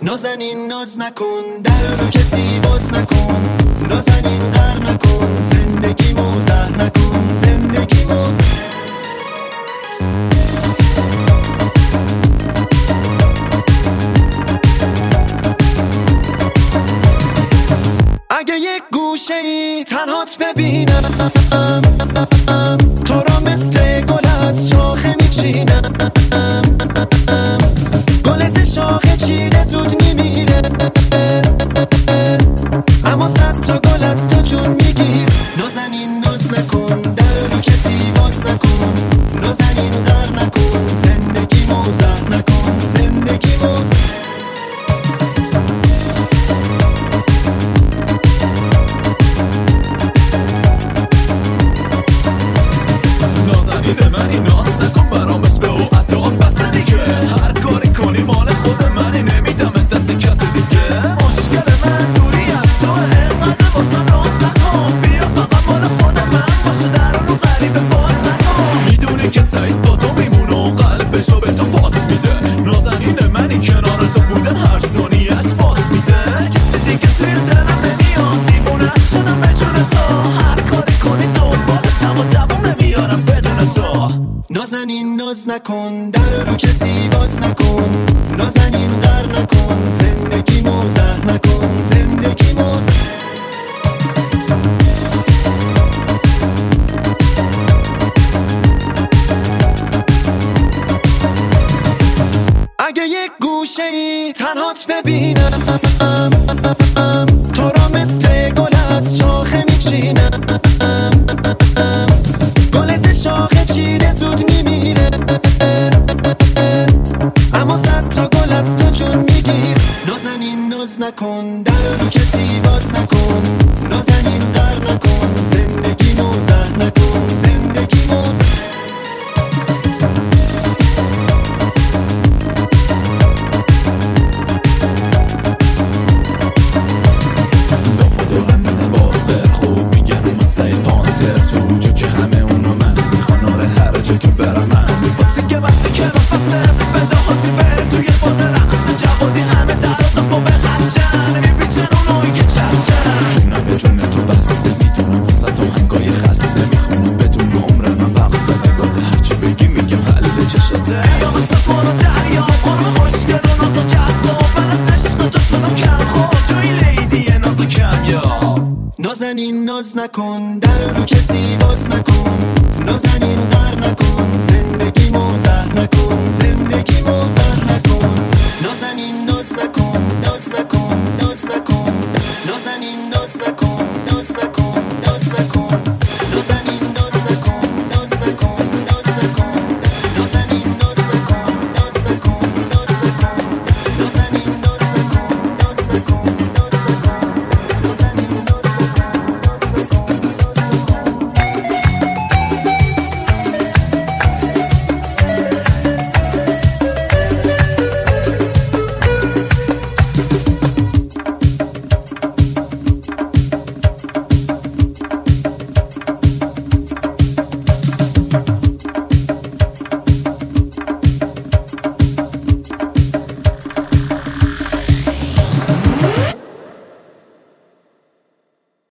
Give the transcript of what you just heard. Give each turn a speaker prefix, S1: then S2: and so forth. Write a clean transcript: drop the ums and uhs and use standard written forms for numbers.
S1: نازنین ناز نکن، در رو کسی باز نکن، نازنین قهر نکن، زندگی موزه نکن، زندگی موزه. اگه یک گوشه ای تنهات ببینم، تو رو مثل گل از شاخه میچینم، گل ز شاخه چیده زود میمیره، اما صد تا گل از تو جون میگیر. نازنین ناز نکن، در رو کسی باز نکن، نازنین قهر نکن، زندگی موزه نکن، زندگی موزه.
S2: نازنین منی ناز نکن برام اسم او عطا بس دیگه، هر کاری کنی مال خود منی، نمیدم دست کسی دیگه. مشکل من دوری از تو، اینقدر واسم راز نکن، بیا فقط مال خود من باشه، در رو غریبه باز نکن. میدونی که سعید با تو میمونه و قلبشو به تو پاس میده، نازنین منی کنار تو بودن هر ثانیه‌اش باز میده. کسی دیگه توی دلم نمیاد، دیوونه شدم به جون تو، هر کاری کنی دنبالتم و دوام نمیارم بدون تو.
S1: نازنین ناز نکن، در رو کسی باز نکن، نازنین قهر نکن، زندگی موزه نکن، زندگی موزه. اگه یک گوشه ای تنهات ببینم، تو رو مثل گل از شاخه میچینم، گل ز شاخه چیده زود میمیره، اما صد تا گل از تو جون میگیر. نازنین ناز نکن، در رو کسی باز نکن، نازنین قهر نکن، زندگی موزه نکن، زندگی موزه.
S2: تو جو که همه اونا من میخوان، آره هر جا که برم من میخواد دیگه بسه که نفسه بداختی بریم توی فاز رقص جوادی، همه در دفا به خدشن میبیچن اونایی که چشن، جونم به جون تو بسته، میدونم واسه تو هنگای خسته، میخونم بدون عمر من وقت به نگاته، هرچی بگی میگم حل چشاته. یا مثل بارو دریا قرم خوشگل و ناز و جذاب، من از عشق تو شدم کم خواب، توی لیدی ناز و کمیاب.
S1: نازنین ناز نکن، در رو کسی باز نکن، نازنین قهر نکن، زندگی موزه نکن.